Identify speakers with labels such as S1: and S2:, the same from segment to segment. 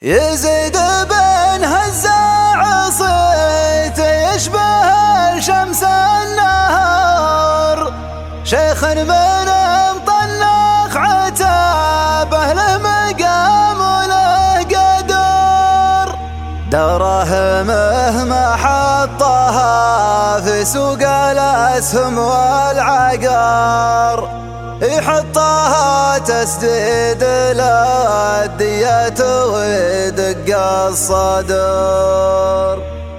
S1: يزيد بن هزاع صيته يشبه الشمس النهار، شيخ من مطنخ عتابه له مقام وله قدر، دراهمه ما حطها في سوق الأسهم والعقار، يحطها تسديد للدية ويدق الصدر.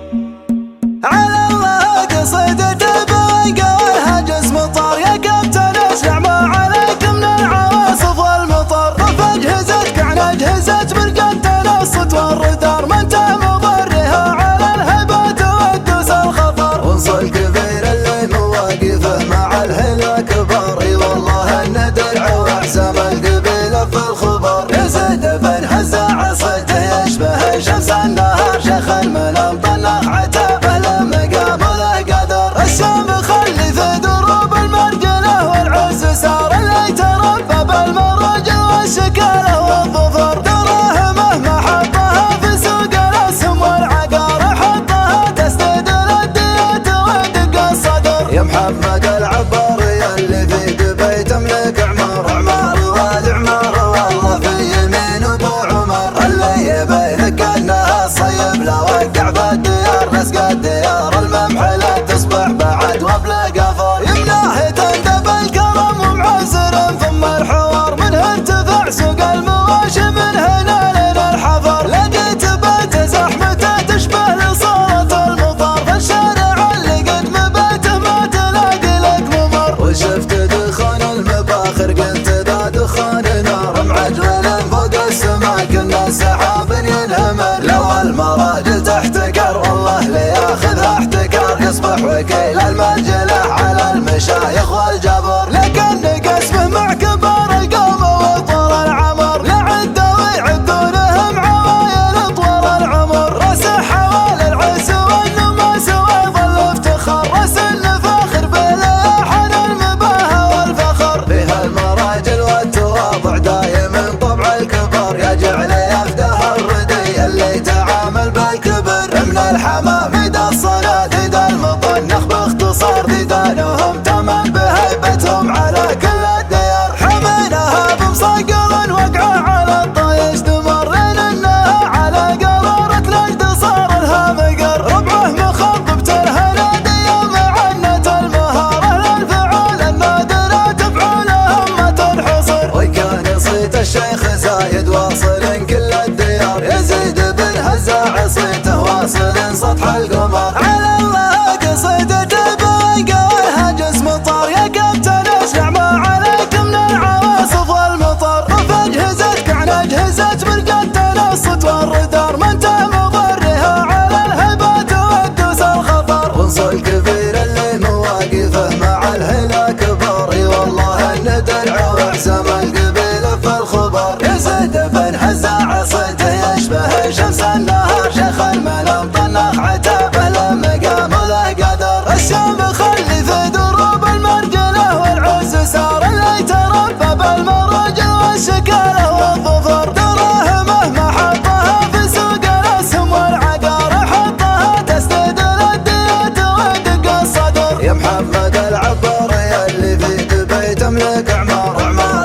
S1: على الله قصيدته بقولها جسم طار، يا كابتن اسمع ما عليك من العواصف والمطر، رف اجهزتك عن اجهزة برقة تنصت والردار، ما انت مضرها على الهبات والدوس الخطر، وانصل كبير اللي مواقفه مع الهلا كبار، اي والله الندرع واحسام القبيله في الخبر. يزيد بن هزاع صيته يشبه شمس النهار، شيخ من مطنخ عتابه له مقام وله قدر، الشام خلي في دروب المرجله والعز سار، اللي يتربى بالمراجل والشكاله والظفر، دراهمه ما حطها في سوق الاسهم والعقار، حطها تسديد للديات ويدق الصدر. يا محمد العباري اللي في دبي تملك عمار والعمار، والله في يمين ابو عمر، اللي يبينك انها الصيب لا وقع بالديار، لسق الديار الممحله تصبح بعد وبلا قفر، يمناه تندب الكرم ومعسر ثم الحوار، منه ارتفع سوق المواشي من هنا لين الحفر، لقيت بيت زحمته تشبه لصالة المطر، في الشارع اللي قد مبيته ما تلاقي لك ممر، وشفت دخان المباخر قلت ذا دخان نار، معجول فوق السما كنا سحاب ينهمر، لو المراجل تحتكر والله لياخذها احتكار، يصبح وكيل المرجله على المشايخ والجبر، لكن قسمه مع كبار القوم وطول العمر، لعده ويعدونهم عوايل طول العمر، راسه حوالي العز والنماس ويظل افتخار، راس الفاخر بلحن المباهى والفخر، فيها المراجل والتواضع دايما طبع الكبار، يجعل يفدها الردي اللي تعامل بالكبر، من الحمام ذا الصناديد المطنخ باختصار، ديدانهم تمام بهيبتهم على كل الديار، حميناها بمصقل وقعه على الطايش دمر، لين انها على قرارة نجد صار لها مقر، ربعه مخضب الهنادية معنة المهارة، للفعول النادرة تفعولهم ما تنحصر، وكان صيت الشيخ زايد واصل كل الديار، يزيد بن هزاع صيته واصل سطح القمر. على الله قصيدته بقولها جسم طار، يا كابتن اسمع ما عليك من العواصف والمطر، رف اجهزتك عن اجهزة برقة تنصت والردار، ما انت مضرها على الهبات والدوس الخطر، وانصل كبير اللي مواقفه مع الهلا كبار، اي والله الندرع واحسام القبيله في الخبر. يزيد بن هزاع صيته يشبه شمس النهار، شيخ من مطنخ عتابه له مقام وله قدر، الشام خلي في دروب المرجله والعز سار، اللي يتربى بالمراجل والشكاله والظفر، دراهمه ما حطها في سوق الاسهم والعقار، حطها تسديد للديات ويدق الصدر. يا محمد العباري اللي في دبي تملك عمار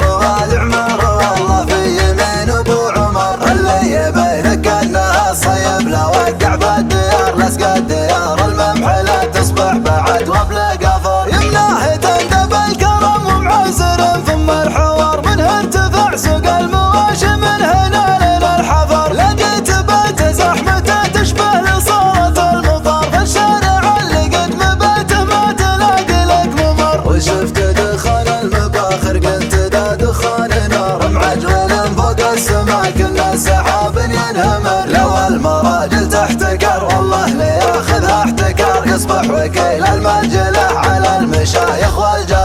S1: والعمار، والله في يمين ابو عمر، اللي يبينك انها الصيب لا وقع بالديار، لسق الديار الممحله تصبح بعد وبلا قفر، يمناه تندب الكرم ومعسر ثم الحوار، منه ارتفع سوق المواشي من هنا لين الحفر، لقيت بيت زحمته تشبه لصالة المطر، في الشارع اللي قد مبيته ما تلاقي لك ممر، وشفت دخان المباخر قلت ذا دخان نار، معجول فوق السما كنا سحاب ينهمر، لو المراجل تحتكر والله لياخذها احتكار، يصبح وكيل المرجله على المشايخ والجبر.